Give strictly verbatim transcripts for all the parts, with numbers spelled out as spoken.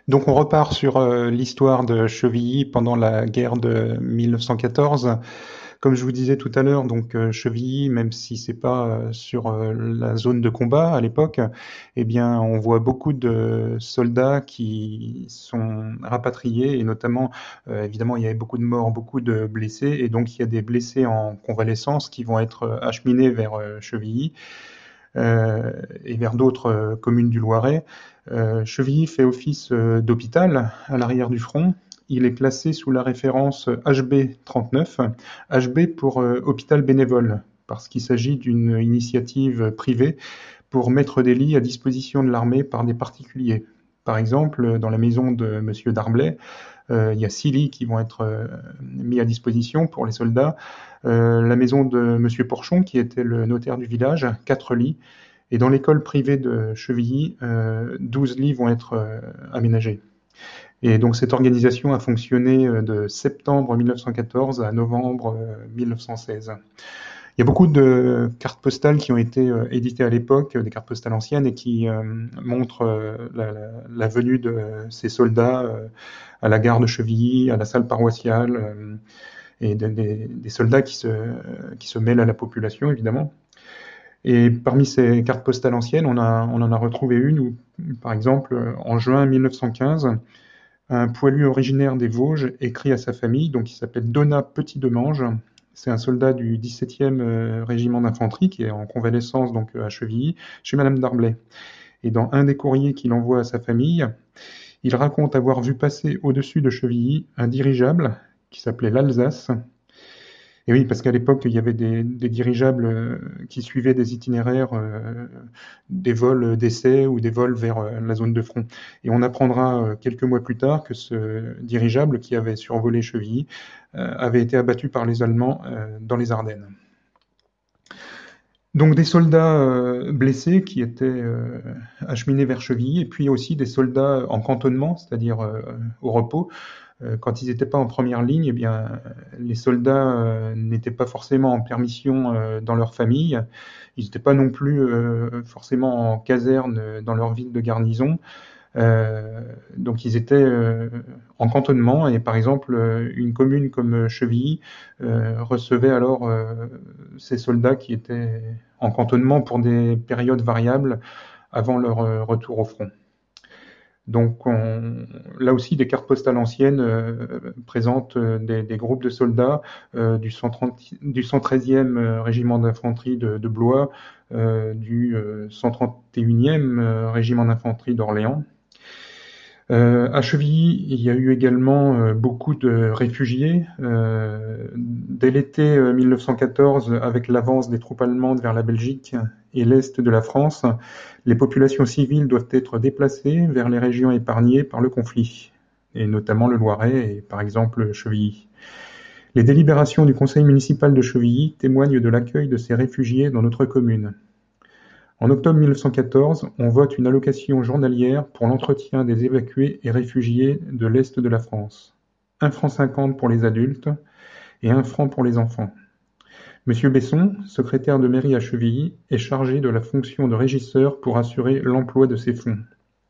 Donc on repart sur euh, l'histoire de Chevilly pendant la guerre de mille neuf cent quatorze. Comme je vous disais tout à l'heure, donc euh, Chevilly, même si c'est pas euh, sur euh, la zone de combat à l'époque, eh bien on voit beaucoup de soldats qui sont rapatriés et notamment, euh, évidemment, il y avait beaucoup de morts, beaucoup de blessés et donc il y a des blessés en convalescence qui vont être euh, acheminés vers euh, Chevilly euh, et vers d'autres euh, communes du Loiret. Euh, Chevilly fait office euh, d'hôpital à l'arrière du front. Il est classé sous la référence H B trente-neuf, H B pour euh, hôpital bénévole, parce qu'il s'agit d'une initiative privée pour mettre des lits à disposition de l'armée par des particuliers. Par exemple, dans la maison de Monsieur Darblay, euh, il y a six lits qui vont être euh, mis à disposition pour les soldats. Euh, la maison de Monsieur Porchon, qui était le notaire du village, quatre lits. Et dans l'école privée de Chevilly, euh, douze lits vont être euh, aménagés. Et donc cette organisation a fonctionné euh, de septembre mille neuf cent quatorze à novembre euh, mille neuf cent seize. Il y a beaucoup de cartes postales qui ont été euh, éditées à l'époque, des cartes postales anciennes, et qui euh, montrent euh, la, la, la, venue de ces soldats euh, à la gare de Chevilly, à la salle paroissiale, euh, et de, des, des soldats qui se, qui se mêlent à la population, évidemment. Et parmi ces cartes postales anciennes, on, a, on en a retrouvé une où, par exemple, en juin mille neuf cent quinze, un poilu originaire des Vosges écrit à sa famille, donc il s'appelle Donat Petit-Demange. C'est un soldat du dix-septième euh, régiment d'infanterie qui est en convalescence donc à Chevilly, chez Madame Darblay. Et dans un des courriers qu'il envoie à sa famille, il raconte avoir vu passer au-dessus de Chevilly un dirigeable qui s'appelait l'Alsace. Et oui, parce qu'à l'époque, il y avait des, des dirigeables euh, qui suivaient des itinéraires, euh, des vols d'essai ou des vols vers euh, la zone de front. Et on apprendra euh, quelques mois plus tard que ce dirigeable qui avait survolé Chevilly euh, avait été abattu par les Allemands euh, dans les Ardennes. Donc des soldats euh, blessés qui étaient euh, acheminés vers Chevilly, et puis aussi des soldats en cantonnement, c'est-à-dire euh, au repos. Euh, quand ils n'étaient pas en première ligne, eh bien, les soldats euh, n'étaient pas forcément en permission euh, dans leur famille. Ils n'étaient pas non plus euh, forcément en caserne euh, dans leur ville de garnison. Euh, donc ils étaient euh, en cantonnement et par exemple euh, une commune comme Chevilly euh, recevait alors euh, ces soldats qui étaient en cantonnement pour des périodes variables avant leur euh, retour au front. Donc on, là aussi des cartes postales anciennes euh, présentent euh, des, des groupes de soldats euh, du, cent trente, du cent treizième régiment d'infanterie de, de Blois, euh, du euh, cent trente et unième régiment d'infanterie d'Orléans. Euh, à Chevilly, il y a eu également euh, beaucoup de réfugiés. Euh, dès l'été euh, mille neuf cent quatorze, avec l'avance des troupes allemandes vers la Belgique et l'est de la France, les populations civiles doivent être déplacées vers les régions épargnées par le conflit, et notamment le Loiret et par exemple Chevilly. Les délibérations du conseil municipal de Chevilly témoignent de l'accueil de ces réfugiés dans notre commune. En octobre mille neuf cent quatorze, on vote une allocation journalière pour l'entretien des évacués et réfugiés de l'Est de la France. un franc cinquante pour les adultes et un franc pour les enfants. Monsieur Besson, secrétaire de mairie à Chevilly, est chargé de la fonction de régisseur pour assurer l'emploi de ces fonds.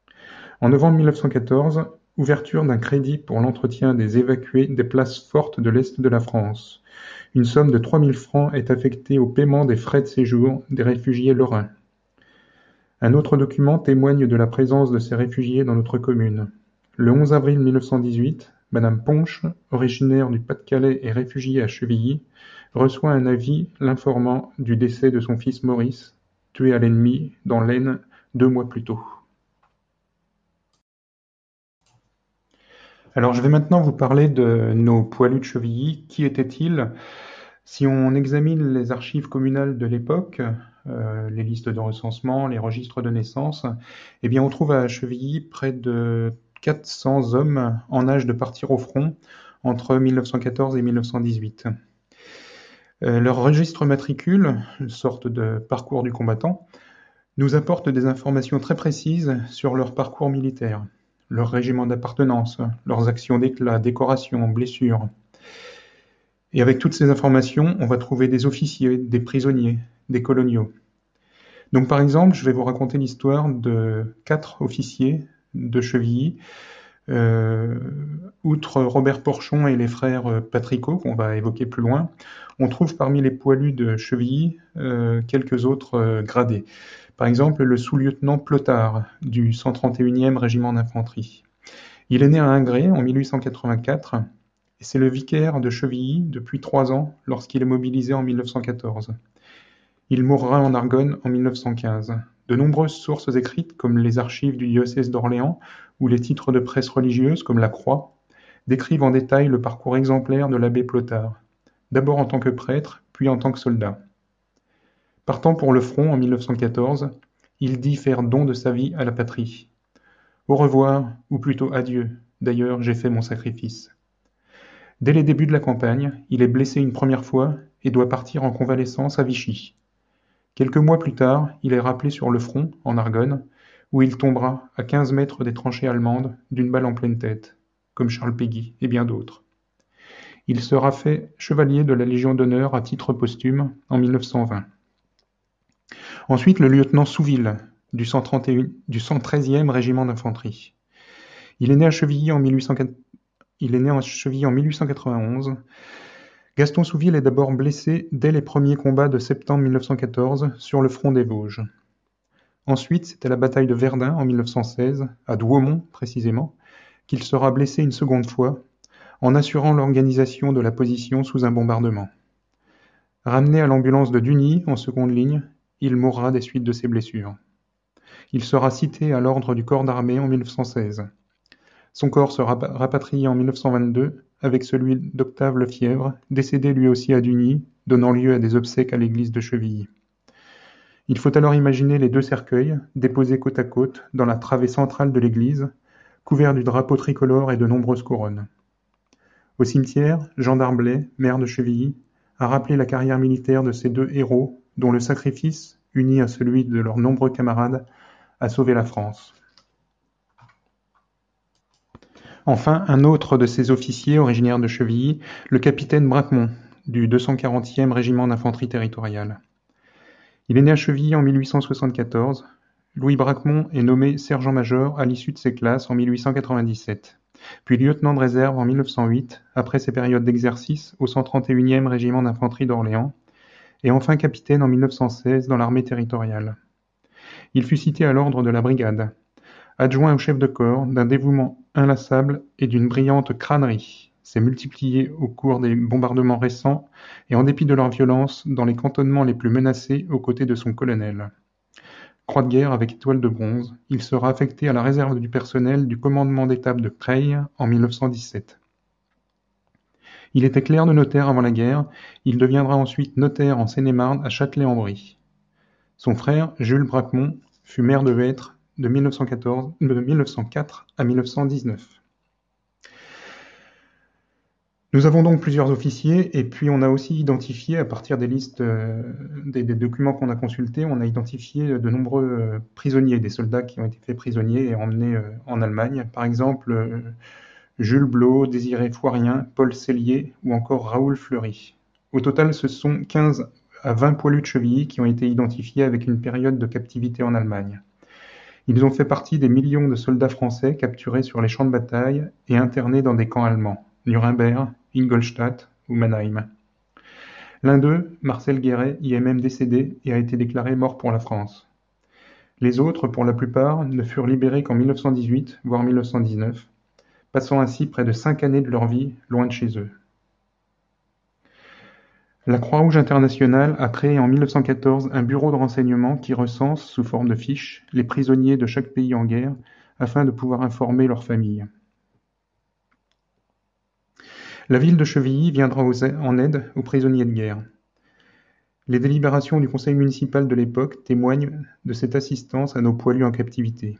En novembre mille neuf cent quatorze, ouverture d'un crédit pour l'entretien des évacués des places fortes de l'Est de la France. Une somme de trois mille francs est affectée au paiement des frais de séjour des réfugiés lorrains. Un autre document témoigne de la présence de ces réfugiés dans notre commune. Le onze avril mille neuf cent dix-huit, Madame Ponche, originaire du Pas-de-Calais et réfugiée à Chevilly, reçoit un avis l'informant du décès de son fils Maurice, tué à l'ennemi dans l'Aisne deux mois plus tôt. Alors je vais maintenant vous parler de nos poilus de Chevilly. Qui étaient-ils? Si on examine les archives communales de l'époque, euh, les listes de recensement, les registres de naissance, eh bien on trouve à Chevilly près de quatre cents hommes en âge de partir au front entre mille neuf cent quatorze et mille neuf cent dix-huit. Euh, leur registre matricule, une sorte de parcours du combattant, nous apporte des informations très précises sur leur parcours militaire, leur régiment d'appartenance, leurs actions d'éclat, décorations, blessures. Et avec toutes ces informations, on va trouver des officiers, des prisonniers, des coloniaux. Donc par exemple, je vais vous raconter l'histoire de quatre officiers de Chevilly Euh, outre Robert Porchon et les frères euh, Patricot, qu'on va évoquer plus loin, on trouve parmi les poilus de Chevilly euh, quelques autres euh, gradés. Par exemple, le sous-lieutenant Plotard du cent trente et unième régiment d'infanterie. Il est né à Ingré en mille huit cent quatre-vingt-quatre et c'est le vicaire de Chevilly depuis trois ans lorsqu'il est mobilisé en mille neuf cent quatorze. Il mourra en Argonne en mille neuf cent quinze. De nombreuses sources écrites, comme les archives du diocèse d'Orléans ou les titres de presse religieuses, comme la Croix, décrivent en détail le parcours exemplaire de l'abbé Plotard, d'abord en tant que prêtre, puis en tant que soldat. Partant pour le front en mille neuf cent quatorze, il dit faire don de sa vie à la patrie. Au revoir, ou plutôt adieu, d'ailleurs j'ai fait mon sacrifice. Dès les débuts de la campagne, il est blessé une première fois et doit partir en convalescence à Vichy. Quelques mois plus tard, il est rappelé sur le front, en Argonne, où il tombera à quinze mètres des tranchées allemandes d'une balle en pleine tête, comme Charles Péguy et bien d'autres. Il sera fait chevalier de la Légion d'honneur à titre posthume en mille neuf cent vingt. Ensuite, le lieutenant Souville, du cent trente et un, du cent treizième régiment d'infanterie. Il est né à Chevilly en mille huit cent quatre... Il est né à Chevilly en mille huit cent quatre-vingt-onze. Gaston Souville est d'abord blessé dès les premiers combats de septembre mille neuf cent quatorze sur le front des Vosges. Ensuite, c'est à la bataille de Verdun en mille neuf cent seize, à Douaumont précisément, qu'il sera blessé une seconde fois, en assurant l'organisation de la position sous un bombardement. Ramené à l'ambulance de Dugny, en seconde ligne, il mourra des suites de ses blessures. Il sera cité à l'ordre du corps d'armée en mille neuf cent seize. Son corps sera rapatrié en mille neuf cent vingt-deux avec celui d'Octave Lefièvre, décédé lui aussi à Dugny, donnant lieu à des obsèques à l'église de Chevilly. Il faut alors imaginer les deux cercueils, déposés côte à côte, dans la travée centrale de l'église, couverts du drapeau tricolore et de nombreuses couronnes. Au cimetière, Jean d'Arblay, maire de Chevilly, a rappelé la carrière militaire de ces deux héros, dont le sacrifice, uni à celui de leurs nombreux camarades, a sauvé la France. Enfin, un autre de ces officiers originaire de Chevilly, le capitaine Bracquemont, du deux cent quarantième régiment d'infanterie territoriale. Il est né à Chevilly en mille huit cent soixante-quatorze. Louis Bracquemont est nommé sergent-major à l'issue de ses classes en mille huit cent quatre-vingt-dix-sept, puis lieutenant de réserve en mille neuf cent huit, après ses périodes d'exercice au cent trente et unième régiment d'infanterie d'Orléans, et enfin capitaine en mille neuf cent seize dans l'armée territoriale. Il fut cité à l'ordre de la brigade, adjoint au chef de corps, d'un dévouement inlassable et d'une brillante crânerie, s'est multiplié au cours des bombardements récents et en dépit de leur violence dans les cantonnements les plus menacés aux côtés de son colonel. Croix de guerre avec étoile de bronze, il sera affecté à la réserve du personnel du commandement d'étape de Creil en mille neuf cent dix-sept. Il était clerc de notaire avant la guerre, il deviendra ensuite notaire en Seine-et-Marne à Châtelet-en-Brie. Son frère, Jules Bracquemont, fut maire de Hêtres de mille neuf cent quatorze, de mille neuf cent quatre à mille neuf cent dix-neuf. Nous avons donc plusieurs officiers et puis on a aussi identifié, à partir des listes, euh, des, des documents qu'on a consultés, on a identifié de nombreux euh, prisonniers, des soldats qui ont été faits prisonniers et emmenés euh, en Allemagne. Par exemple, euh, Jules Blot, Désiré Foirien, Paul Sellier ou encore Raoul Fleury. Au total, ce sont quinze à vingt poilus de Chevilly qui ont été identifiés avec une période de captivité en Allemagne. Ils ont fait partie des millions de soldats français capturés sur les champs de bataille et internés dans des camps allemands, Nuremberg, Ingolstadt ou Mannheim. L'un d'eux, Marcel Guéret, y est même décédé et a été déclaré mort pour la France. Les autres, pour la plupart, ne furent libérés qu'en mille neuf cent dix-huit, voire mille neuf cent dix-neuf, passant ainsi près de cinq années de leur vie loin de chez eux. La Croix-Rouge internationale a créé en mille neuf cent quatorze un bureau de renseignement qui recense, sous forme de fiches, les prisonniers de chaque pays en guerre afin de pouvoir informer leurs familles. La ville de Chevilly viendra en aide aux prisonniers de guerre. Les délibérations du conseil municipal de l'époque témoignent de cette assistance à nos poilus en captivité.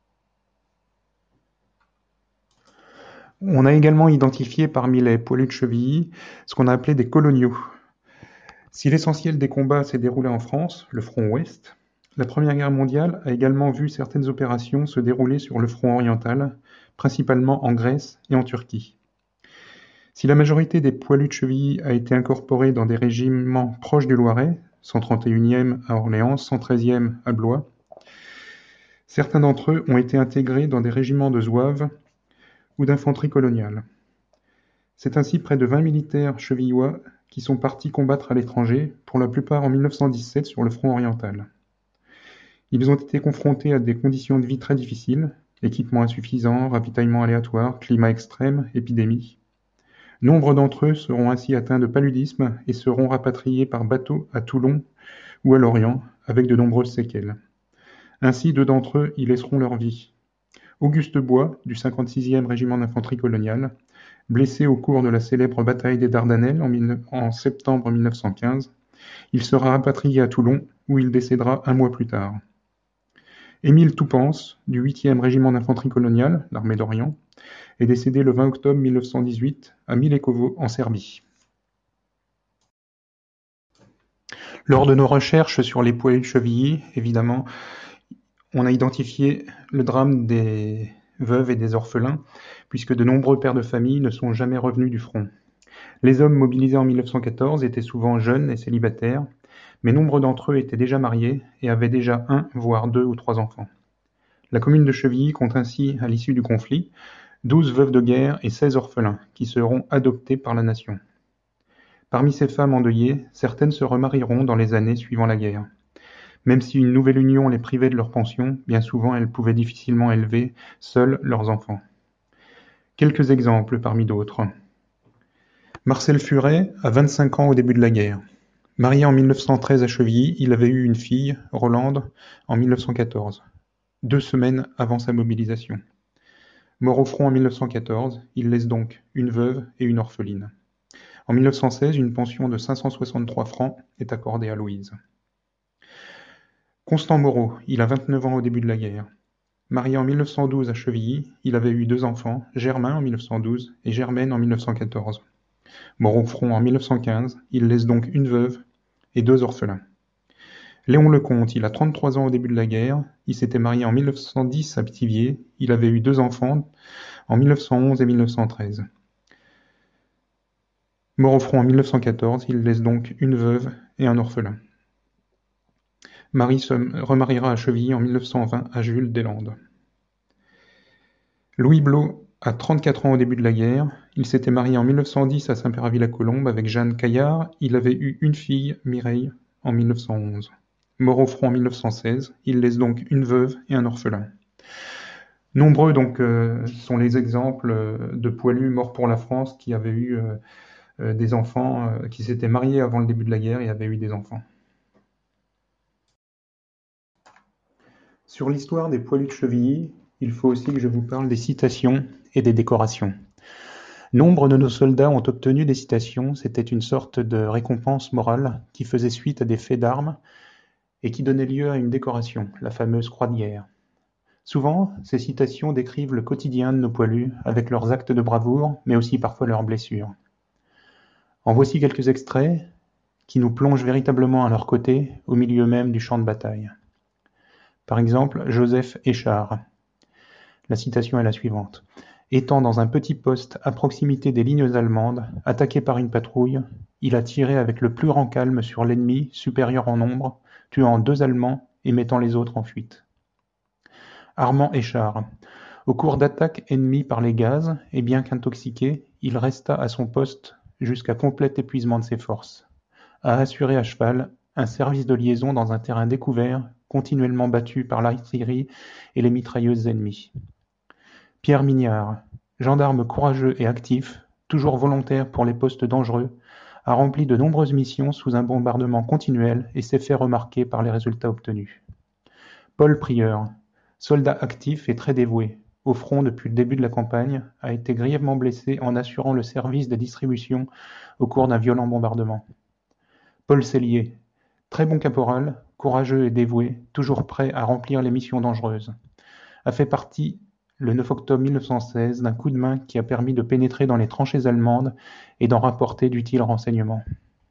On a également identifié parmi les poilus de Chevilly ce qu'on a appelé des coloniaux. Si l'essentiel des combats s'est déroulé en France, le front ouest, la Première Guerre mondiale a également vu certaines opérations se dérouler sur le front oriental, principalement en Grèce et en Turquie. Si la majorité des poilus de Chevilly a été incorporée dans des régiments proches du Loiret, cent trente et unième à Orléans, cent treizième à Blois, certains d'entre eux ont été intégrés dans des régiments de zouaves ou d'infanterie coloniale. C'est ainsi près de vingt militaires chevillois qui sont partis combattre à l'étranger, pour la plupart en mille neuf cent dix-sept sur le front oriental. Ils ont été confrontés à des conditions de vie très difficiles, équipements insuffisants, ravitaillement aléatoire, climat extrême, épidémie. Nombre d'entre eux seront ainsi atteints de paludisme et seront rapatriés par bateau à Toulon ou à Lorient, avec de nombreuses séquelles. Ainsi, deux d'entre eux y laisseront leur vie. Auguste Bois, du cinquante-sixième régiment d'infanterie coloniale, blessé au cours de la célèbre bataille des Dardanelles en, en septembre mille neuf cent quinze, il sera rapatrié à Toulon, où il décédera un mois plus tard. Émile Toupens, du huitième régiment d'infanterie coloniale, l'armée d'Orient, est décédé le vingt octobre mille neuf cent dix-huit à Milekovo, en Serbie. Lors de nos recherches sur les poilus de Chevilly, évidemment, on a identifié le drame des veuves et des orphelins, puisque de nombreux pères de famille ne sont jamais revenus du front. Les hommes mobilisés en mille neuf cent quatorze étaient souvent jeunes et célibataires, mais nombre d'entre eux étaient déjà mariés et avaient déjà un, voire deux ou trois enfants. La commune de Chevilly compte ainsi, à l'issue du conflit, douze veuves de guerre et seize orphelins, qui seront adoptés par la nation. Parmi ces femmes endeuillées, certaines se remarieront dans les années suivant la guerre. Même si une nouvelle union les privait de leur pension, bien souvent elles pouvaient difficilement élever seules leurs enfants. Quelques exemples parmi d'autres. Marcel Furet a vingt-cinq ans au début de la guerre. Marié en mille neuf cent treize à Chevilly, il avait eu une fille, Rolande, en mille neuf cent quatorze, deux semaines avant sa mobilisation. Mort au front en mille neuf cent quatorze, il laisse donc une veuve et une orpheline. En mille neuf cent seize, une pension de cinq cent soixante-trois francs est accordée à Louise. Constant Moreau, il a vingt-neuf ans au début de la guerre. Marié en mille neuf cent douze à Chevilly, il avait eu deux enfants, Germain en mille neuf cent douze et Germaine en mille neuf cent quatorze. Mort au front en mille neuf cent quinze, il laisse donc une veuve et deux orphelins. Léon Lecomte, il a trente-trois ans au début de la guerre, il s'était marié en mille neuf cent dix à Pithiviers, il avait eu deux enfants en mille neuf cent onze et mille neuf cent treize. Mort au front en mille neuf cent quatorze, il laisse donc une veuve et un orphelin. Marie se remariera à Chevilly en mille neuf cent vingt à Jules Deslandes. Louis Blot a trente-quatre ans au début de la guerre, il s'était marié en mille neuf cent dix à Saint-Péraville-la-Colombe avec Jeanne Caillard, il avait eu une fille, Mireille, en mille neuf cent onze. Mort au front en mille neuf cent seize, il laisse donc une veuve et un orphelin. Nombreux donc euh, sont les exemples de poilus morts pour la France qui avaient eu euh, euh, des enfants, euh, qui s'étaient mariés avant le début de la guerre et avaient eu des enfants. Sur l'histoire des poilus de Chevilly, il faut aussi que je vous parle des citations et des décorations. Nombre de nos soldats ont obtenu des citations, c'était une sorte de récompense morale qui faisait suite à des faits d'armes et qui donnait lieu à une décoration, la fameuse croix de guerre. Souvent, ces citations décrivent le quotidien de nos poilus, avec leurs actes de bravoure, mais aussi parfois leurs blessures. En voici quelques extraits qui nous plongent véritablement à leur côté, au milieu même du champ de bataille. Par exemple, Joseph Échard. La citation est la suivante. « Étant dans un petit poste à proximité des lignes allemandes, attaqué par une patrouille, il a tiré avec le plus grand calme sur l'ennemi, supérieur en nombre, tuant deux Allemands et mettant les autres en fuite. » Armand Échard. Au cours d'attaques ennemies par les gaz, et bien qu'intoxiqué, il resta à son poste jusqu'à complet épuisement de ses forces, à assurer à cheval un service de liaison dans un terrain découvert, continuellement battu par l'artillerie et les mitrailleuses ennemies. Pierre Mignard, gendarme courageux et actif, toujours volontaire pour les postes dangereux, a rempli de nombreuses missions sous un bombardement continuel et s'est fait remarquer par les résultats obtenus. Paul Prieur, soldat actif et très dévoué, au front depuis le début de la campagne, a été grièvement blessé en assurant le service des distributions au cours d'un violent bombardement. Paul Sellier, très bon caporal, courageux et dévoué, toujours prêt à remplir les missions dangereuses, a fait partie, le neuf octobre mille neuf cent seize, d'un coup de main qui a permis de pénétrer dans les tranchées allemandes et d'en rapporter d'utiles renseignements.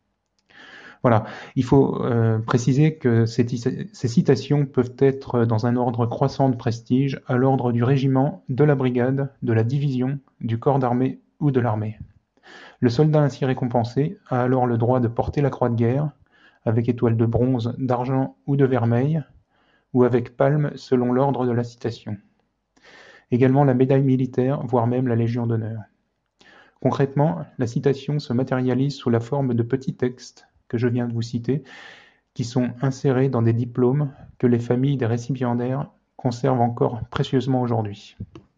Voilà, il faut euh, préciser que ces, ces citations peuvent être dans un ordre croissant de prestige, à l'ordre du régiment, de la brigade, de la division, du corps d'armée ou de l'armée. Le soldat ainsi récompensé a alors le droit de porter la croix de guerre, avec étoile de bronze, d'argent ou de vermeil, ou avec palme selon l'ordre de la citation. également la médaille militaire, voire même la Légion d'honneur. Concrètement, la citation se matérialise sous la forme de petits textes que je viens de vous citer, qui sont insérés dans des diplômes que les familles des récipiendaires conservent encore précieusement aujourd'hui.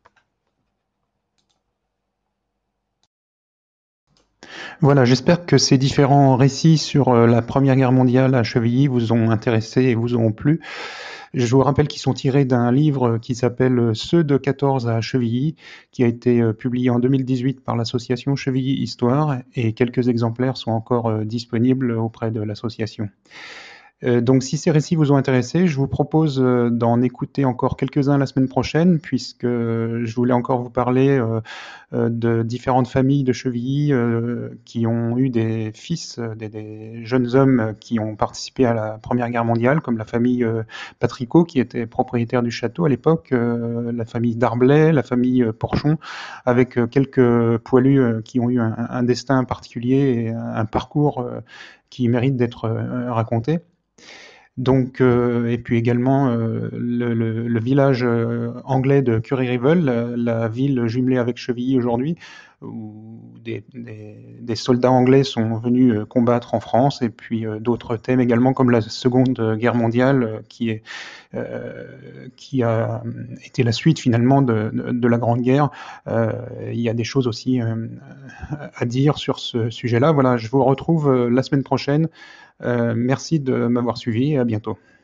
Voilà, j'espère que ces différents récits sur euh, la Première Guerre mondiale à Chevilly vous ont intéressé et vous auront plu. Je vous rappelle qu'ils sont tirés d'un livre qui s'appelle Ceux de quatorze à Chevilly, qui a été euh, publié en deux mille dix-huit par l'association Chevilly Histoire, et quelques exemplaires sont encore euh, disponibles auprès de l'association. Euh, donc si ces récits vous ont intéressé, je vous propose euh, d'en écouter encore quelques-uns la semaine prochaine, puisque je voulais encore vous parler euh, euh, de différentes familles de Chevilly euh, qui ont eu des fils, euh, des, des jeunes hommes qui ont participé à la Première Guerre mondiale, comme la famille euh, Patricot, qui était propriétaire du château à l'époque, euh, la famille Darblay, la famille euh, Porchon, avec euh, quelques poilus euh, qui ont eu un, un destin particulier et un, un parcours euh, qui mérite d'être euh, raconté. Donc, euh, et puis également euh, le, le, le village euh, anglais de Curry-Rivel, la, la ville jumelée avec Chevilly aujourd'hui, où des, des, des soldats anglais sont venus euh, combattre en France, et puis euh, d'autres thèmes également, comme la Seconde Guerre mondiale, euh, qui, est, euh, qui a été la suite finalement de, de, de la Grande Guerre. Euh, il y a des choses aussi euh, à dire sur ce sujet-là. Voilà, je vous retrouve euh, la semaine prochaine. Euh, merci de m'avoir suivi et à bientôt.